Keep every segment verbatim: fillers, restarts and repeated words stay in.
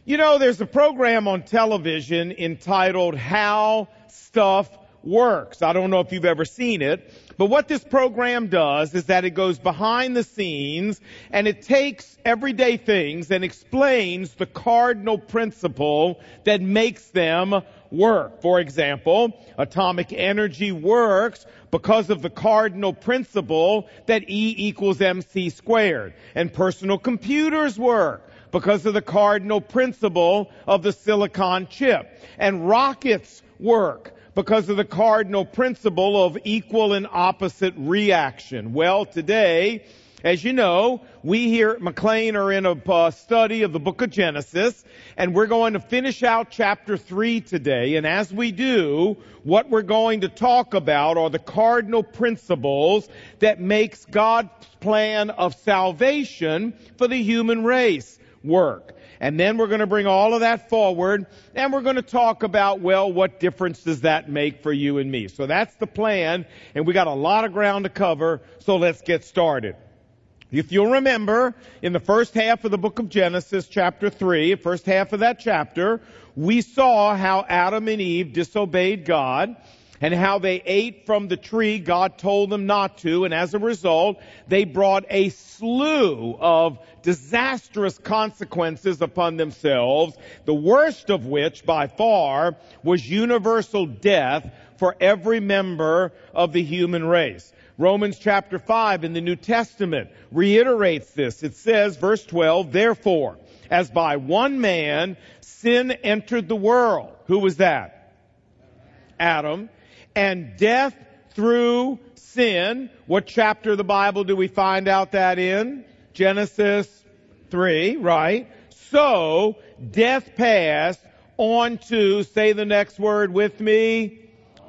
You know, there's a program on television entitled How Stuff Works. I don't know if you've ever seen it, but what this program does is that it goes behind the scenes and it takes everyday things and explains the cardinal principle that makes them work. For example, atomic energy works because of the cardinal principle that E equals mc squared. And personal computers work because of the cardinal principle of the silicon chip. And rockets work because of the cardinal principle of equal and opposite reaction. Well, today, as you know, we here at McLean are in a uh, study of the book of Genesis, and we're going to finish out chapter three today. And as we do, what we're going to talk about are the cardinal principles that makes God's plan of salvation for the human race work. And then we're going to bring all of that forward, and we're going to talk about, well, what difference does that make for you and me? So that's the plan, and we got a lot of ground to cover, so let's get started. If you'll remember, in the first half of the book of Genesis, chapter three, first half of that chapter, we saw how Adam and Eve disobeyed God, and how they ate from the tree God told them not to, and as a result, they brought a slew of disastrous consequences upon themselves, the worst of which, by far, was universal death for every member of the human race. Romans chapter five in the New Testament reiterates this. It says, verse twelve, therefore, as by one man sin entered the world. Who was that? Adam. And death through sin. What chapter of the Bible do we find out that in? Genesis three, right? So, death passed on to, say the next word with me,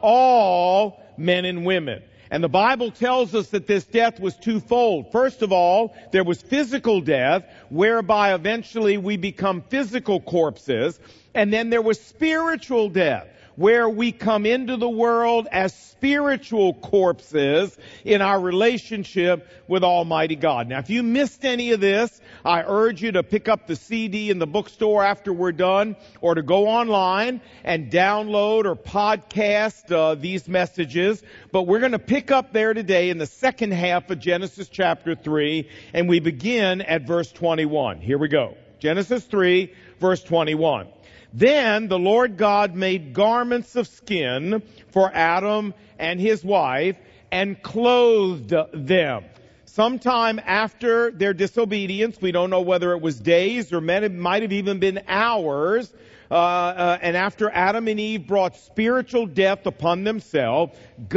all men and women. And the Bible tells us that this death was twofold. First of all, there was physical death, whereby eventually we become physical corpses. And then there was spiritual death, where we come into the world as spiritual corpses in our relationship with Almighty God. Now, if you missed any of this, I urge you to pick up the C D in the bookstore after we're done, or to go online and download or podcast uh, these messages. But we're going to pick up there today in the second half of Genesis chapter three, and we begin at verse twenty-one. Here we go. Genesis three, verse twenty-one. Then the Lord God made garments of skin for Adam and his wife and clothed them. Sometime after their disobedience, we don't know whether it was days or it might have even been hours, uh, uh, and after Adam and Eve brought spiritual death upon themselves,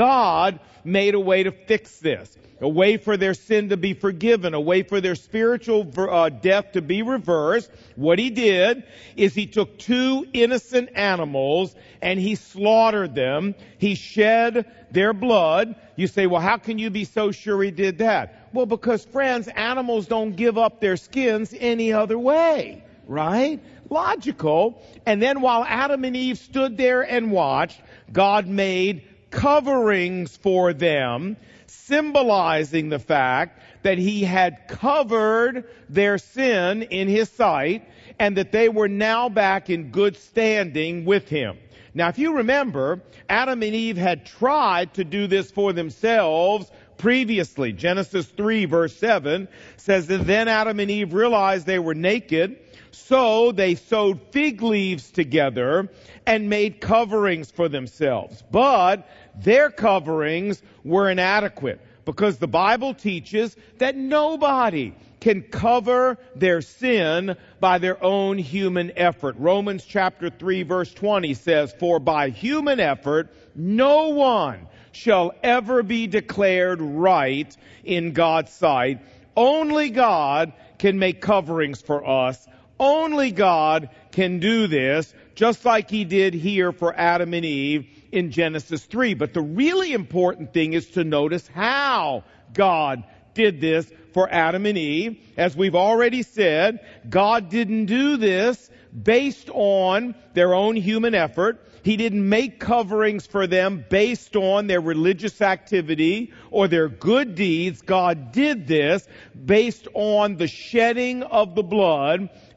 God made a way to fix this. A way for their sin to be forgiven, a way for their spiritual uh, death to be reversed. What he did is he took two innocent animals and he slaughtered them. He shed their blood. You say, well, how can you be so sure he did that? Well, because, friends, animals don't give up their skins any other way, right? Logical. And then while Adam and Eve stood there and watched, God made coverings for them, symbolizing the fact that he had covered their sin in his sight and that they were now back in good standing with him. Now, if you remember, Adam and Eve had tried to do this for themselves previously. Genesis three verse seven says that then Adam and Eve realized they were naked, so they sewed fig leaves together and made coverings for themselves. But their coverings were inadequate, because the Bible teaches that nobody can cover their sin by their own human effort. Romans chapter three verse twenty says, for by human effort no one shall ever be declared right in God's sight. Only God can make coverings for us. Only God can do this, just like he did here for Adam and Eve in Genesis three. But the really important thing is to notice how God did this for Adam and Eve. As we've already said, God didn't do this based on their own human effort. He didn't make coverings for them based on their religious activity or their good deeds. God did this based on the shedding of the blood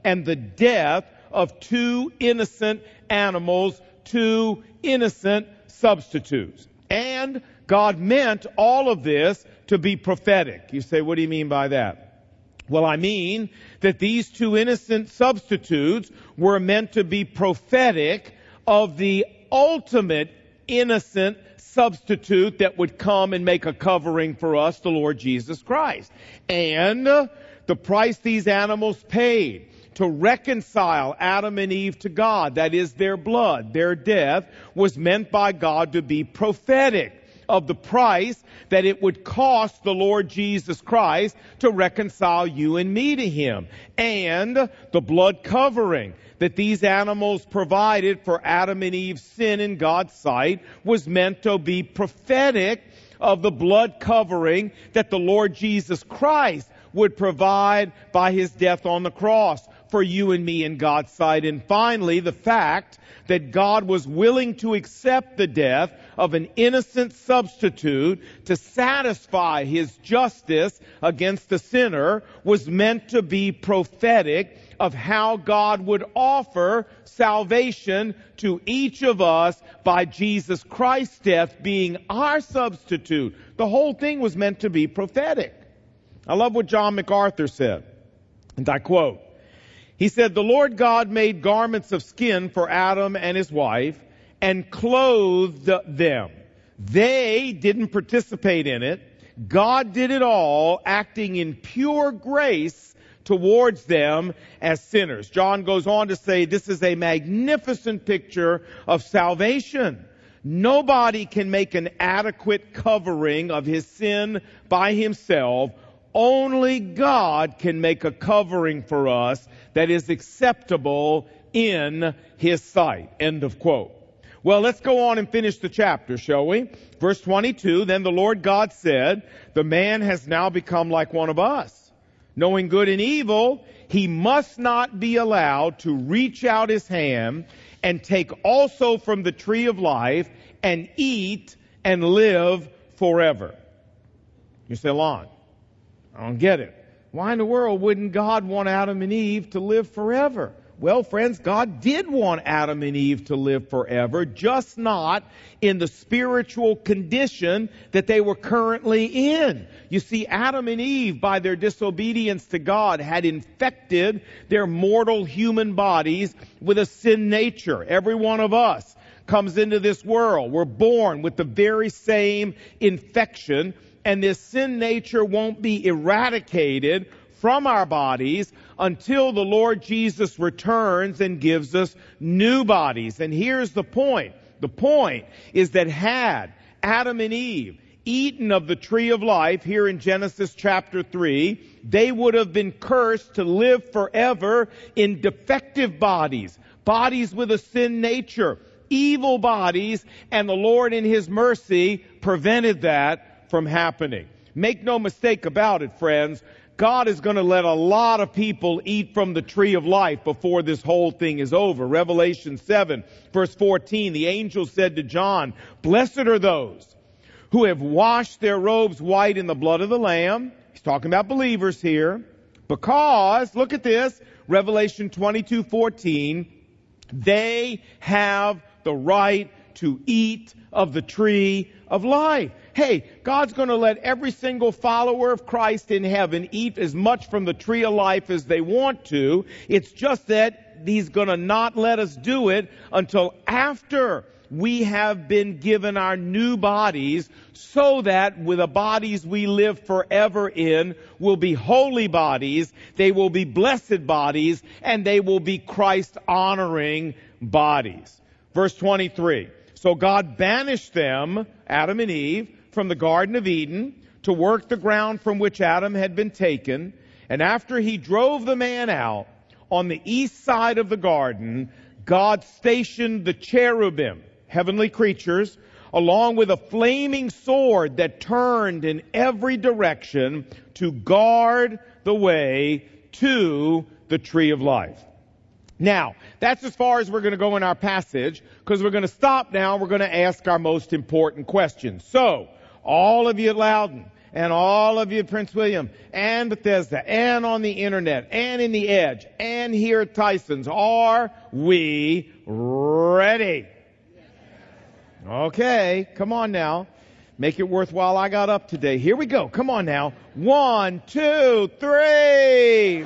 and the death of two innocent animals, two innocent substitutes. And God meant all of this to be prophetic. You say, what do you mean by that? Well, I mean that these two innocent substitutes were meant to be prophetic of the ultimate innocent substitute that would come and make a covering for us, the Lord Jesus Christ. And uh, the price these animals paid to reconcile Adam and Eve to God, that is their blood, their death, was meant by God to be prophetic of the price that it would cost the Lord Jesus Christ to reconcile you and me to Him. And the blood covering that these animals provided for Adam and Eve's sin in God's sight was meant to be prophetic of the blood covering that the Lord Jesus Christ would provide by His death on the cross for you and me in God's sight. And finally, the fact that God was willing to accept the death of an innocent substitute to satisfy His justice against the sinner was meant to be prophetic of how God would offer salvation to each of us by Jesus Christ's death being our substitute. The whole thing was meant to be prophetic. I love what John MacArthur said, and I quote, he said, "The Lord God made garments of skin for Adam and his wife and clothed them. They didn't participate in it. God did it all, acting in pure grace towards them as sinners." John goes on to say this is a magnificent picture of salvation. Nobody can make an adequate covering of his sin by himself. Only God can make a covering for us that is acceptable in His sight. End of quote. Well, let's go on and finish the chapter, shall we? Verse twenty-two, "Then the Lord God said, the man has now become like one of us, knowing good and evil. He must not be allowed to reach out his hand and take also from the tree of life and eat and live forever." You say, Lon, I don't get it. Why in the world wouldn't God want Adam and Eve to live forever? Well, friends, God did want Adam and Eve to live forever, just not in the spiritual condition that they were currently in. You see, Adam and Eve, by their disobedience to God, had infected their mortal human bodies with a sin nature. Every one of us comes into this world. We're born with the very same infection, and this sin nature won't be eradicated from our bodies until the Lord Jesus returns and gives us new bodies. And here's the point. The point is that had Adam and Eve eaten of the tree of life here in Genesis chapter three, they would have been cursed to live forever in defective bodies, bodies with a sin nature, evil bodies, and the Lord in His mercy prevented that from happening. Make no mistake about it, friends. God is going to let a lot of people eat from the tree of life before this whole thing is over. Revelation seven, verse fourteen, the angel said to John, "Blessed are those who have washed their robes white in the blood of the Lamb." He's talking about believers here. Because, look at this, Revelation twenty-two fourteen, they have the right to eat of the tree of life. Hey, God's going to let every single follower of Christ in heaven eat as much from the tree of life as they want to. It's just that He's going to not let us do it until after we have been given our new bodies, so that with the bodies we live forever in will be holy bodies, they will be blessed bodies, and they will be Christ-honoring bodies. Verse twenty-three, "So God banished them," Adam and Eve, "from the Garden of Eden to work the ground from which Adam had been taken. And after He drove the man out, on the east side of the garden, God stationed the cherubim," heavenly creatures, "along with a flaming sword that turned in every direction to guard the way to the tree of life." Now, that's as far as we're going to go in our passage, because we're going to stop now. We're going to ask our most important question. So, all of you at Loudon, and all of you at Prince William, and Bethesda, and on the internet, and in the Edge, and here at Tyson's. Are we ready? Okay, come on now. Make it worthwhile. I got up today. Here we go. Come on now. One, two, three.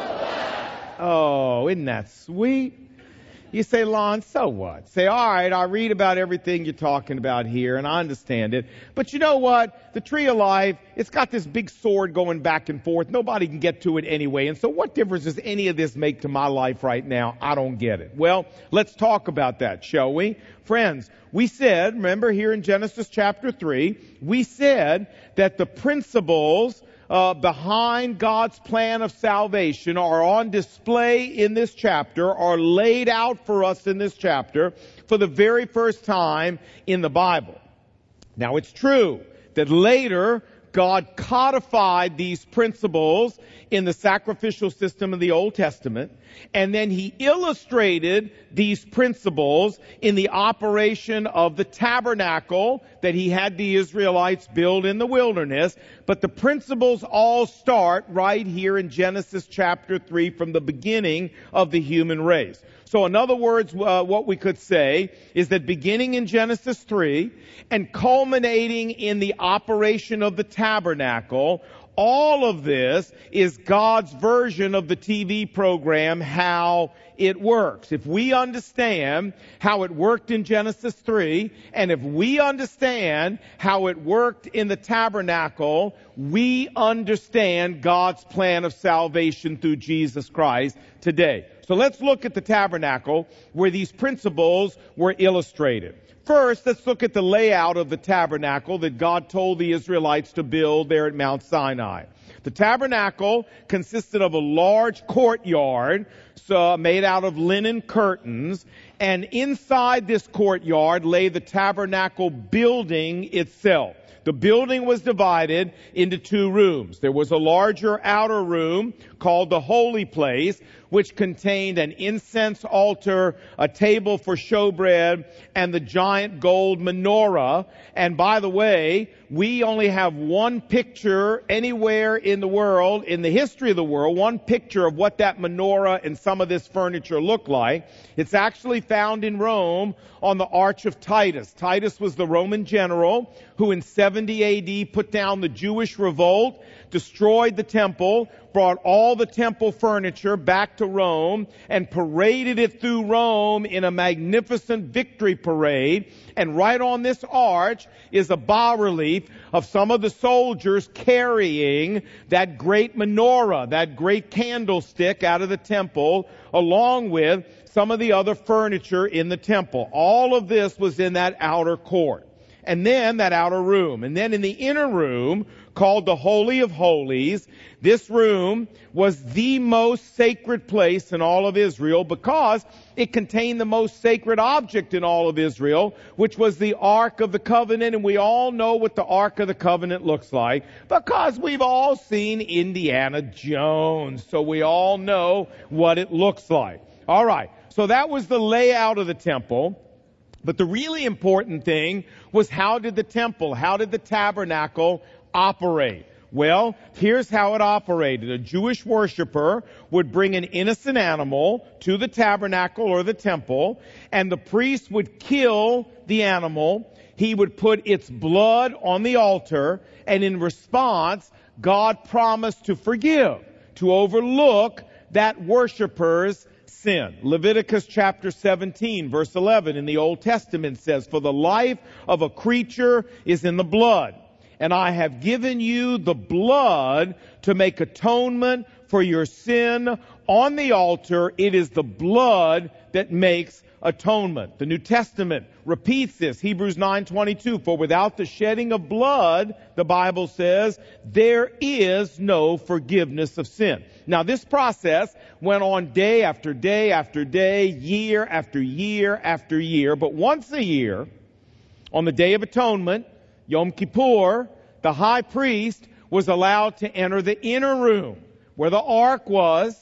Oh, isn't that sweet? You say, Lon, so what? Say, all right, I read about everything you're talking about here, and I understand it. But you know what? The tree of life, it's got this big sword going back and forth. Nobody can get to it anyway. And so what difference does any of this make to my life right now? I don't get it. Well, let's talk about that, shall we? Friends, we said, remember here in Genesis chapter three, we said that the principles Uh, behind God's plan of salvation are on display in this chapter, are laid out for us in this chapter for the very first time in the Bible. Now, it's true that later God codified these principles in the sacrificial system of the Old Testament, and then He illustrated these principles in the operation of the tabernacle that He had the Israelites build in the wilderness. But the principles all start right here in Genesis chapter three from the beginning of the human race. So in other words, uh, what we could say is that beginning in Genesis three and culminating in the operation of the tabernacle, all of this is God's version of the T V program, How It Works. If we understand how it worked in Genesis three, and if we understand how it worked in the tabernacle, we understand God's plan of salvation through Jesus Christ today. So let's look at the tabernacle where these principles were illustrated. First, let's look at the layout of the tabernacle that God told the Israelites to build there at Mount Sinai. The tabernacle consisted of a large courtyard so made out of linen curtains, and inside this courtyard lay the tabernacle building itself. The building was divided into two rooms. There was a larger outer room called the Holy Place, which contained an incense altar, a table for showbread, and the giant gold menorah. And by the way, we only have one picture anywhere in the world, in the history of the world, one picture of what that menorah and some of this furniture looked like. It's actually found in Rome on the Arch of Titus. Titus was the Roman general who in seventy A D put down the Jewish revolt, destroyed the temple, brought all the temple furniture back to Rome, and paraded it through Rome in a magnificent victory parade. And right on this arch is a bas-relief of some of the soldiers carrying that great menorah, that great candlestick out of the temple, along with some of the other furniture in the temple. All of this was in that outer court. And then that outer room. And then in the inner room, called the Holy of Holies, this room was the most sacred place in all of Israel because it contained the most sacred object in all of Israel, which was the Ark of the Covenant. And we all know what the Ark of the Covenant looks like because we've all seen Indiana Jones. So we all know what it looks like. All right. So that was the layout of the temple. But the really important thing was, how did the temple, how did the tabernacle operate? Well, here's how it operated. A Jewish worshiper would bring an innocent animal to the tabernacle or the temple, and the priest would kill the animal. He would put its blood on the altar, and in response, God promised to forgive, to overlook that worshiper's sin. Leviticus chapter seventeen, verse eleven in the Old Testament says, "For the life of a creature is in the blood, and I have given you the blood to make atonement for your sin on the altar. It is the blood that makes atonement." The New Testament repeats this. Hebrews nine twenty-two, "For without the shedding of blood," the Bible says, "there is no forgiveness of sin." Now, this process went on day after day after day, year after year after year. But once a year, on the Day of Atonement, Yom Kippur, the high priest was allowed to enter the inner room where the ark was,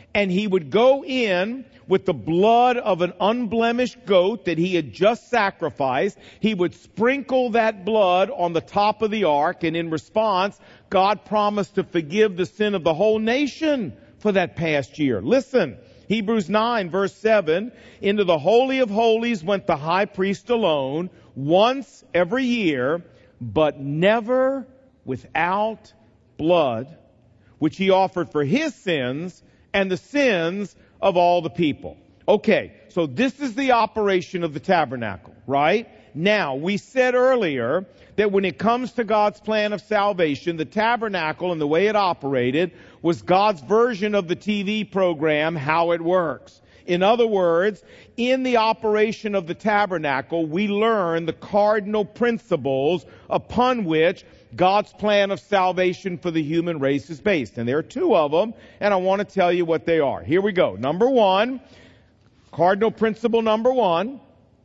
and he would go in with the blood of an unblemished goat that he had just sacrificed. He would sprinkle that blood on the top of the ark, and in response, God promised to forgive the sin of the whole nation for that past year. Listen, Hebrews nine verse seven, into the Holy of Holies went the high priest alone, once every year, but never without blood, which he offered for his sins and the sins of all the people. Okay, so this is the operation of the tabernacle, right? Now, we said earlier that when it comes to God's plan of salvation, the tabernacle and the way it operated was God's version of the T V program, How It Works. In other words, in the operation of the tabernacle, we learn the cardinal principles upon which God's plan of salvation for the human race is based. And there are two of them, and I want to tell you what they are. Here we go. Number one, cardinal principle number one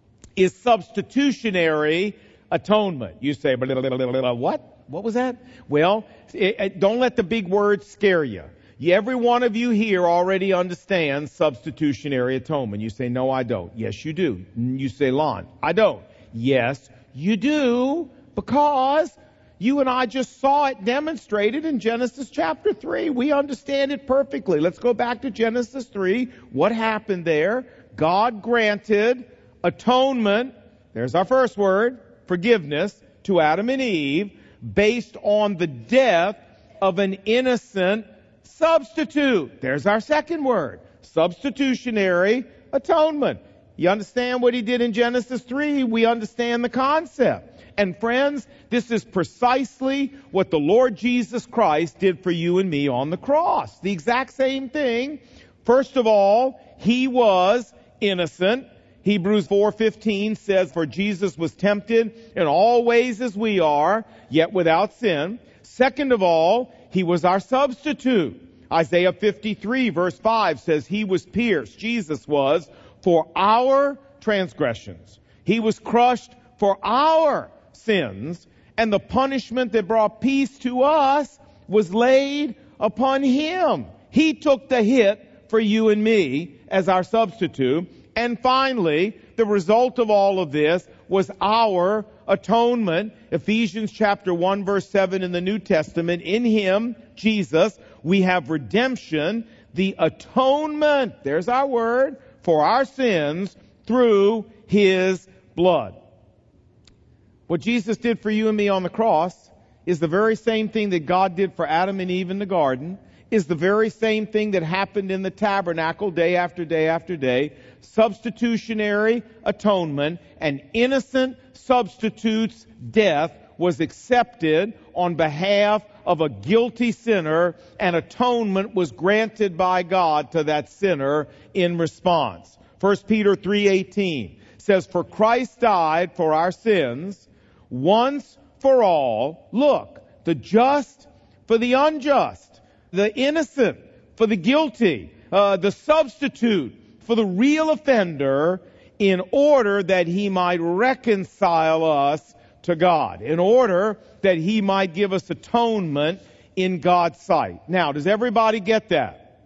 is substitutionary atonement. You say, blah, blah, blah, blah, blah, what? What was that? Well, it, it, don't let the big words scare you. Every one of you here already understands substitutionary atonement. You say, no, I don't. Yes, you do. You say, Lon, I don't. Yes, you do, because you and I just saw it demonstrated in Genesis chapter three. We understand it perfectly. Let's go back to Genesis three. What happened there? God granted atonement, there's our first word, forgiveness, to Adam and Eve, based on the death of an innocent substitute. There's our second word, substitutionary atonement. You understand what he did in Genesis three? We understand the concept. And friends, this is precisely what the Lord Jesus Christ did for you and me on the cross. The exact same thing. First of all, he was innocent. Hebrews four fifteen says, for Jesus was tempted in all ways as we are, yet without sin. Second of all, he was our substitute. Isaiah fifty-three verse five says, he was pierced, Jesus was, for our transgressions. He was crushed for our sins, and the punishment that brought peace to us was laid upon him. He took the hit for you and me as our substitute. And finally, the result of all of this was our atonement. Ephesians chapter one verse seven in the New Testament, in him, Jesus, we have redemption, the atonement, there's our word, for our sins through his blood. What Jesus did for you and me on the cross is the very same thing that God did for Adam and Eve in the garden, is the very same thing that happened in the tabernacle day after day after day. Substitutionary atonement, an innocent substitute's death was accepted on behalf of a guilty sinner, and atonement was granted by God to that sinner in response. First Peter three eighteen says, for Christ died for our sins once for all. Look, the just for the unjust, the innocent for the guilty, uh, the substitute for the real offender, in order that he might reconcile us to God, in order that he might give us atonement in God's sight. Now, does everybody get that?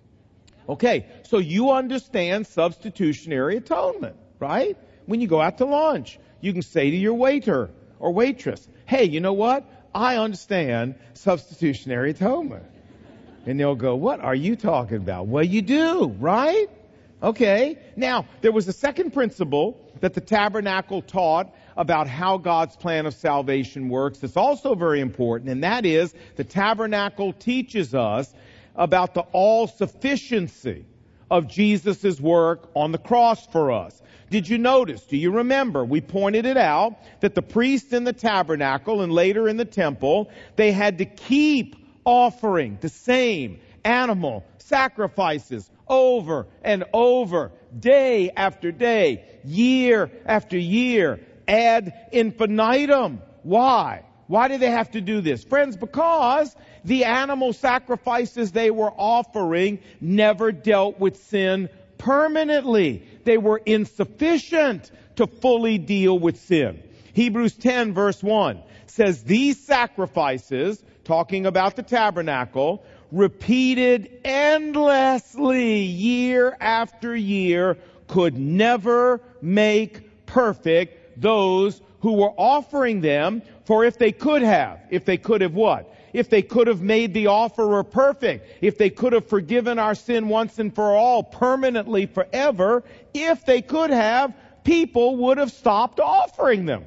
Okay, so you understand substitutionary atonement, right? When you go out to lunch, you can say to your waiter or waitress, hey, you know what? I understand substitutionary atonement. And they'll go, what are you talking about? Well, you do, right? Okay. Now, there was a second principle that the tabernacle taught about how God's plan of salvation works. It's also very important, and that is the tabernacle teaches us about the all-sufficiency of Jesus' work on the cross for us. Did you notice, do you remember, we pointed it out, that the priests in the tabernacle and later in the temple, they had to keep offering the same animal sacrifices over and over, day after day, year after year, ad infinitum. Why? Why do they have to do this? Friends, because the animal sacrifices they were offering never dealt with sin permanently. They were insufficient to fully deal with sin. Hebrews ten verse one says, these sacrifices, talking about the tabernacle, repeated endlessly year after year, could never make perfect those who were offering them. For if they could have, if they could have what? If they could have made the offerer perfect, if they could have forgiven our sin once and for all, permanently, forever, if they could have, people would have stopped offering them,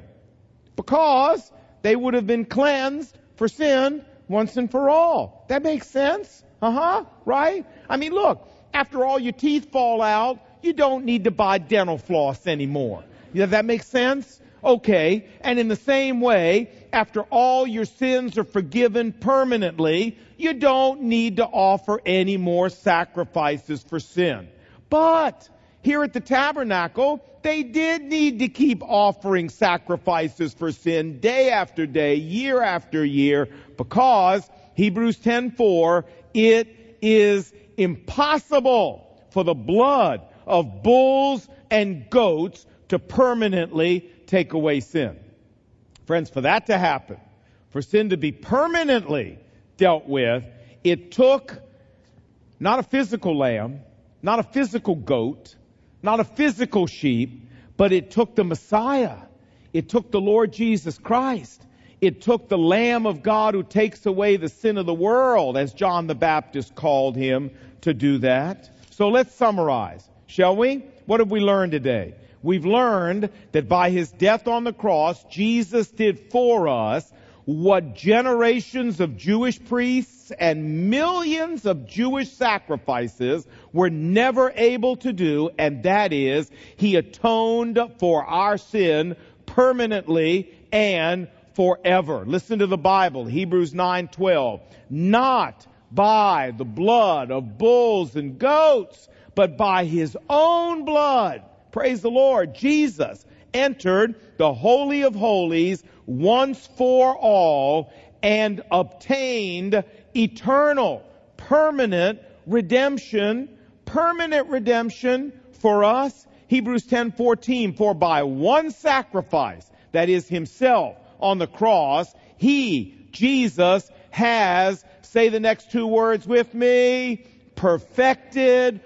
because they would have been cleansed for sin once and for all. That makes sense? Uh-huh, right? I mean, look, after all your teeth fall out, you don't need to buy dental floss anymore. Yeah, that makes sense? Okay. And in the same way, after all your sins are forgiven permanently, you don't need to offer any more sacrifices for sin. But here at the tabernacle, they did need to keep offering sacrifices for sin day after day, year after year, because Hebrews ten four, it is impossible for the blood of bulls and goats to permanently take away sin. Friends, for that to happen, for sin to be permanently dealt with, it took not a physical lamb, not a physical goat, not a physical sheep, but it took the Messiah. It took the Lord Jesus Christ. It took the Lamb of God who takes away the sin of the world, as John the Baptist called him, to do that. So let's summarize, shall we? What have we learned today? We've learned that by his death on the cross, Jesus did for us what generations of Jewish priests and millions of Jewish sacrifices were never able to do, and that is, he atoned for our sin permanently and forever. Listen to the Bible, Hebrews nine twelve. Not by the blood of bulls and goats, but by his own blood. Praise the Lord. Jesus entered the Holy of Holies once for all and obtained eternal, permanent redemption, permanent redemption for us. Hebrews ten fourteen, for by one sacrifice, that is himself on the cross, he, Jesus, has, say the next two words with me, perfected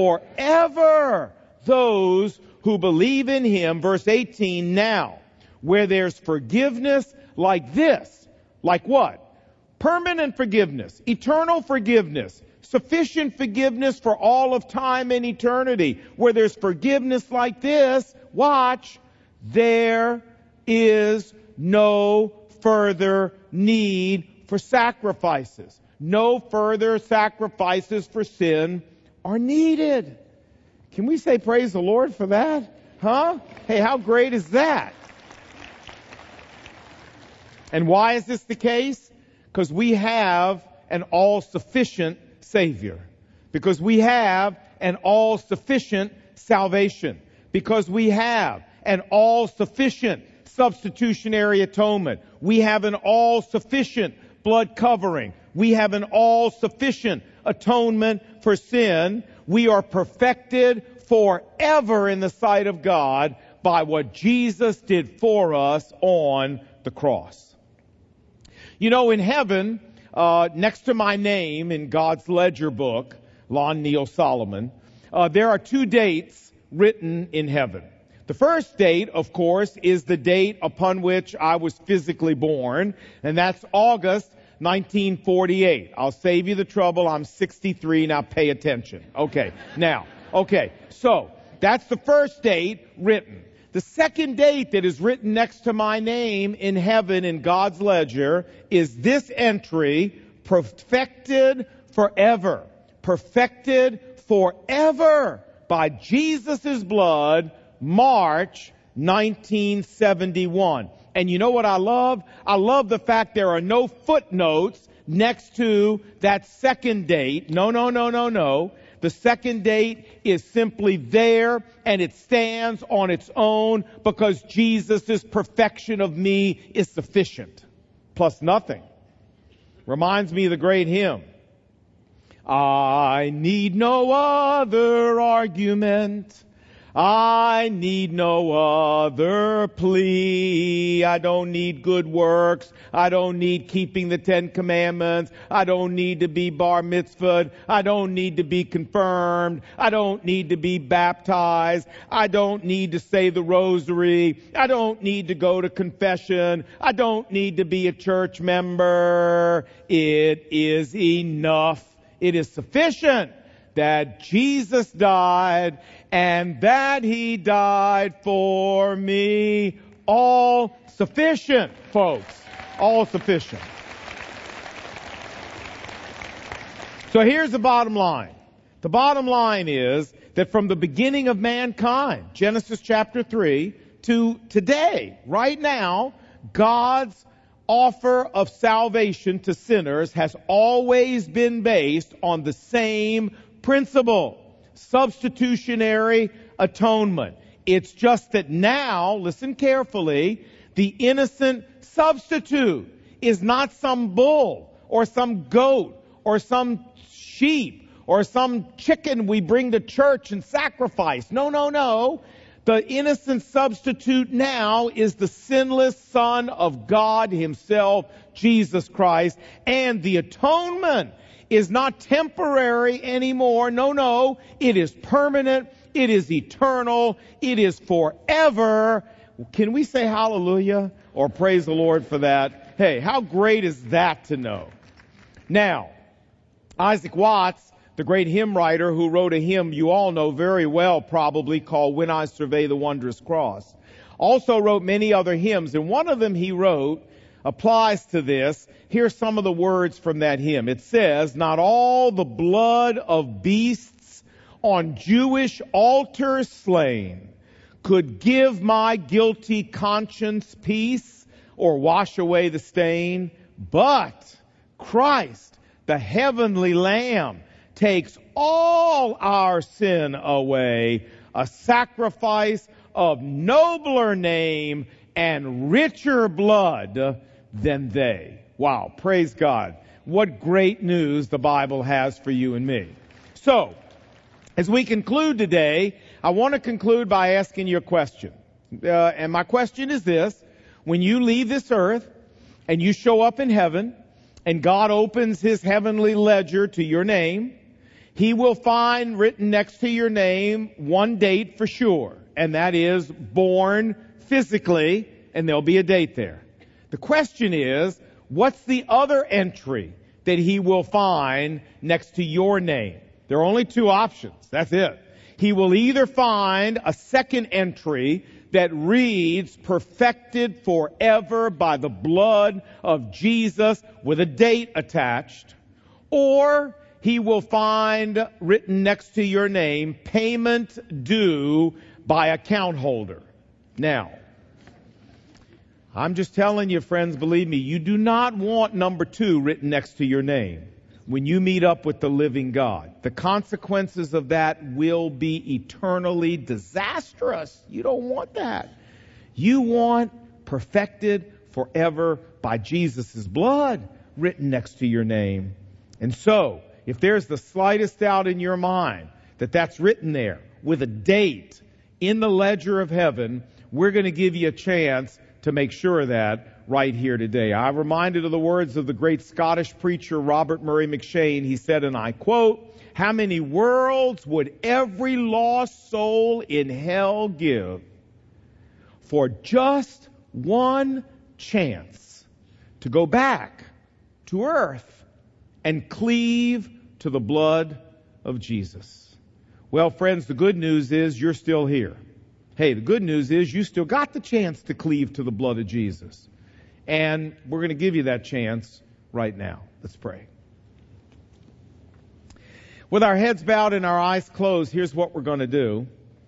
forever those who believe in him. Verse eighteen, now, where there's forgiveness like this, like what? Permanent forgiveness, eternal forgiveness, sufficient forgiveness for all of time and eternity. Where there's forgiveness like this, watch, there is no further need for sacrifices. No further sacrifices for sin are needed. Can we say praise the Lord for that? Huh? Hey, how great is that? And why is this the case? Because we have an all-sufficient Savior. Because we have an all-sufficient salvation. Because we have an all-sufficient substitutionary atonement. We have an all-sufficient blood covering. We have an all-sufficient atonement for sin. We are perfected forever in the sight of God by what Jesus did for us on the cross. You know, in heaven, uh, next to my name in God's ledger book, Lon Neal Solomon, uh, there are two dates written in heaven. The first date, of course, is the date upon which I was physically born, and that's August nineteen forty-eight. I'll save you the trouble. I'm sixty-three. Now pay attention. Okay. Now, okay. So, that's the first date written. The second date that is written next to my name in heaven in God's ledger is this entry, perfected forever. Perfected forever by Jesus' blood, March nineteen seventy-one. And you know what I love? I love the fact there are no footnotes next to that second date. No, no, no, no, no. The second date is simply there, and it stands on its own because Jesus' perfection of me is sufficient. Plus nothing. Reminds me of the great hymn. I need no other argument. I need no other plea. I don't need good works. I don't need keeping the Ten Commandments. I don't need to be bar mitzvahed. I don't need to be confirmed. I don't need to be baptized. I don't need to say the rosary. I don't need to go to confession. I don't need to be a church member. It is enough. It is sufficient that Jesus died and that He died for me. All sufficient, folks. All sufficient. So here's the bottom line. The bottom line is that from the beginning of mankind, Genesis chapter three, to today, right now, God's offer of salvation to sinners has always been based on the same principle. Substitutionary atonement. It's just that now, listen carefully, the innocent substitute is not some bull or some goat or some sheep or some chicken we bring to church and sacrifice. No, no, no. The innocent substitute now is the sinless Son of God Himself, Jesus Christ, and the atonement is not temporary anymore. No, no. It is permanent. It is eternal. It is forever. Can we say hallelujah or praise the Lord for that? Hey, how great is that to know? Now, Isaac Watts, the great hymn writer who wrote a hymn you all know very well probably called When I Survey the Wondrous Cross, also wrote many other hymns, and one of them he wrote applies to this. Here's some of the words from that hymn. It says, "Not all the blood of beasts on Jewish altars slain could give my guilty conscience peace or wash away the stain, but Christ, the heavenly Lamb, takes all our sin away, a sacrifice of nobler name and richer blood than they." Wow, praise God. What great news the Bible has for you and me. So, as we conclude today, I want to conclude by asking you a question. Uh, and my question is this: when you leave this earth and you show up in heaven and God opens His heavenly ledger to your name, He will find written next to your name one date for sure, and that is born physically, and there'll be a date there. The question is, what's the other entry that He will find next to your name? There are only two options. That's it. He will either find a second entry that reads, "Perfected forever by the blood of Jesus," with a date attached, or He will find written next to your name, "Payment due by account holder." Now, I'm just telling you, friends, believe me, you do not want number two written next to your name when you meet up with the living God. The consequences of that will be eternally disastrous. You don't want that. You want perfected forever by Jesus' blood written next to your name. And so, if there's the slightest doubt in your mind that that's written there with a date in the ledger of heaven, we're going to give you a chance to make sure of that right here today. I'm reminded of the words of the great Scottish preacher Robert Murray McCheyne. He said, and I quote, "How many worlds would every lost soul in hell give for just one chance to go back to earth and cleave to the blood of Jesus?" Well, friends, the good news is you're still here. Hey, the good news is you still got the chance to cleave to the blood of Jesus. And we're going to give you that chance right now. Let's pray. With our heads bowed and our eyes closed, here's what we're going to do.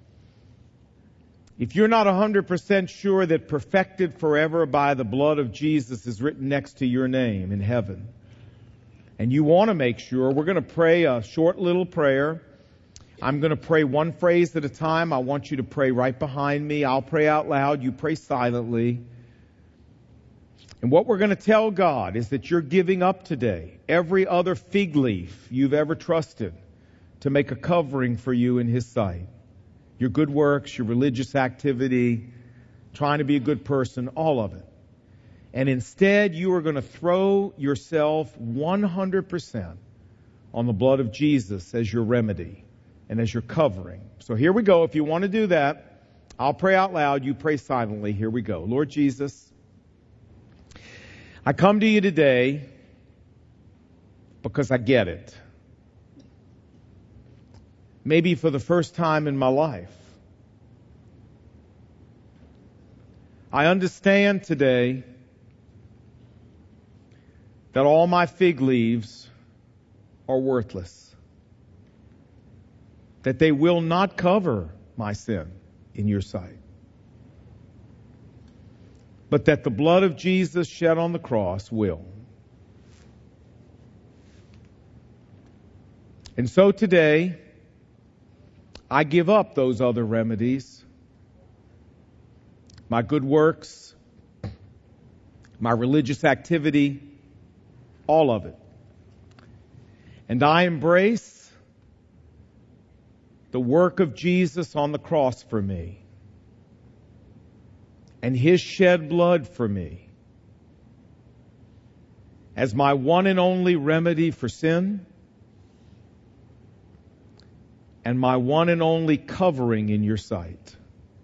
If you're not one hundred percent sure that perfected forever by the blood of Jesus is written next to your name in heaven, and you want to make sure, we're going to pray a short little prayer. I'm going to pray one phrase at a time. I want you to pray right behind me. I'll pray out loud. You pray silently. And what we're going to tell God is that you're giving up today every other fig leaf you've ever trusted to make a covering for you in His sight. your good works, your religious activity, trying to be a good person, all of it. And instead, you are going to throw yourself one hundred percent on the blood of Jesus as your remedy and as your covering. So here we go. If you want to do that, I'll pray out loud. You pray silently. Here we go. Lord Jesus, I come to you today because I get it. Maybe for the first time in my life. I understand today that all my fig leaves are worthless. That they will not cover my sin in your sight. But that the blood of Jesus shed on the cross will. And so today, I give up those other remedies, my good works, my religious activity, all of it. And I embrace the work of Jesus on the cross for me and His shed blood for me as my one and only remedy for sin and my one and only covering in your sight.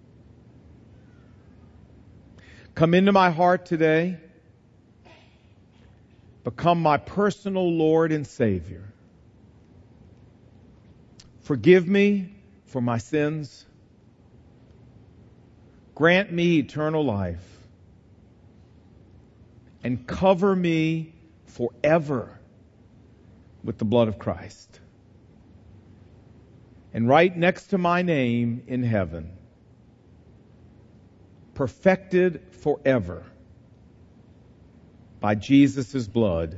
Come into my heart today. Become my personal Lord and Savior. Forgive me for my sins. Grant me eternal life. And cover me forever with the blood of Christ. And right next to my name in heaven, perfected forever by Jesus' blood,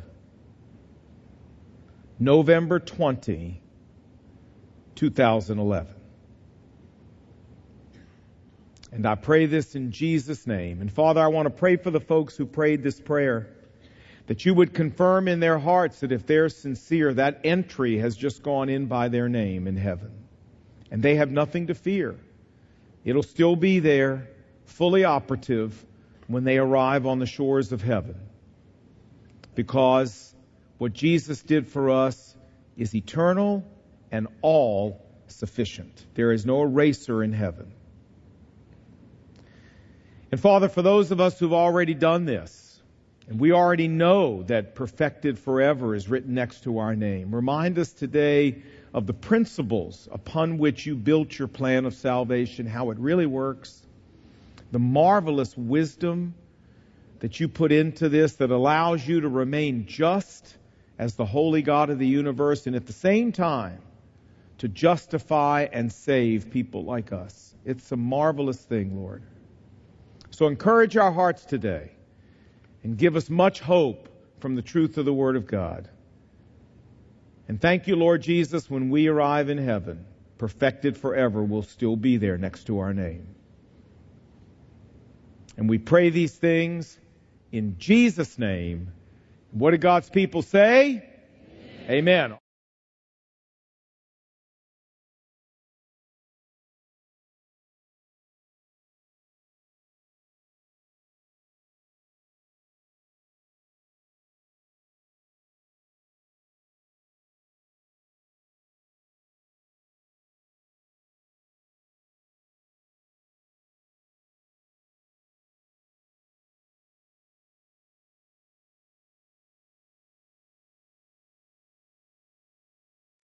November twentieth, two thousand eleven. And I pray this in Jesus' name. And Father, I want to pray for the folks who prayed this prayer, that you would confirm in their hearts that if they're sincere, that entry has just gone in by their name in heaven. And they have nothing to fear. It'll still be there, fully operative, when they arrive on the shores of heaven. Because what Jesus did for us is eternal and all sufficient. There is no eraser in heaven. And Father, for those of us who've already done this, and we already know that perfected forever is written next to our name, remind us today of the principles upon which you built your plan of salvation, how it really works, the marvelous wisdom that you put into this that allows you to remain just as the holy God of the universe and at the same time to justify and save people like us. It's a marvelous thing, Lord. So encourage our hearts today and give us much hope from the truth of the Word of God. And thank you, Lord Jesus, when we arrive in heaven, perfected forever, will still be there next to our name. And we pray these things in Jesus' name. What did God's people say? Amen. Amen.